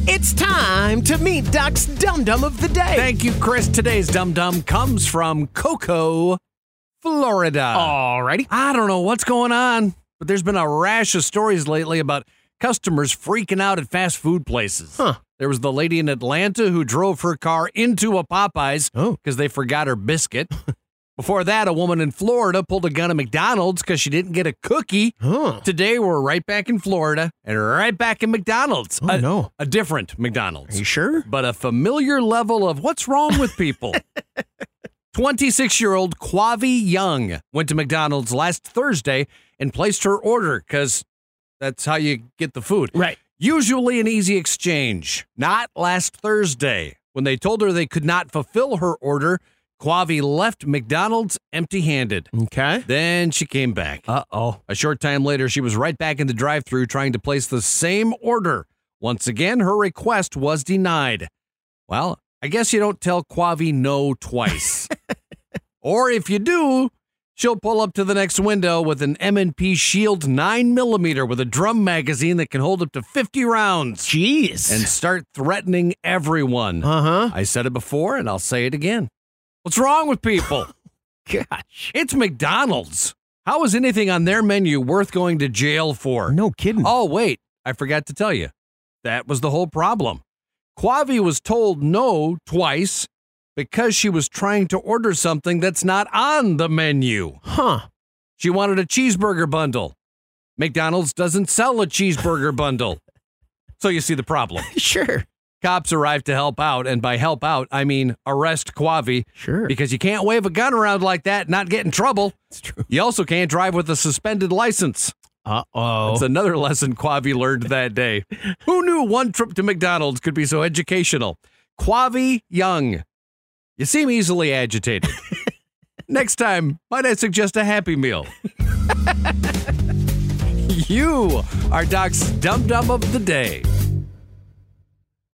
It's time to meet Doc's Dum Dum of the Day. Thank you, Chris. Today's Dum Dum comes from Cocoa, Florida. Alrighty. I don't know what's going on, but there's been a rash of stories lately about customers freaking out at fast food places. Huh. There was the lady in Atlanta who drove her car into a Popeyes because they forgot her biscuit. Before that, a woman in Florida pulled a gun at McDonald's because she didn't get a cookie. Huh. Today, we're right back in Florida and right back in McDonald's. Oh, no. A different McDonald's. Are you sure? But a familiar level of what's wrong with people. 26-year-old Quavi Young went to McDonald's last Thursday and placed her order because that's how you get the food. Right. Usually an easy exchange. Not last Thursday. When they told her they could not fulfill her order, Quavi left McDonald's empty-handed. Okay. Then she came back. Uh-oh. A short time later, she was right back in the drive-thru trying to place the same order. Once again, her request was denied. Well, I guess you don't tell Quavi no twice. Or if you do, she'll pull up to the next window with an M&P Shield 9mm with a drum magazine that can hold up to 50 rounds. Jeez. And start threatening everyone. Uh-huh. I said it before, and I'll say it again. What's wrong with people? Gosh. It's McDonald's. How is anything on their menu worth going to jail for? No kidding. Oh, wait. I forgot to tell you. That was the whole problem. Quavi was told no twice because she was trying to order something that's not on the menu. Huh. She wanted a cheeseburger bundle. McDonald's doesn't sell a cheeseburger bundle. So you see the problem. Sure. Cops arrived to help out, and by help out, I mean arrest Quavi. Sure. Because you can't wave a gun around like that and not get in trouble. It's true. You also can't drive with a suspended license. Uh-oh. That's another lesson Quavi learned that day. Who knew one trip to McDonald's could be so educational? Quavi Young. You seem easily agitated. Next time, might I suggest a Happy Meal? You are Doc's Dum Dum of the Day.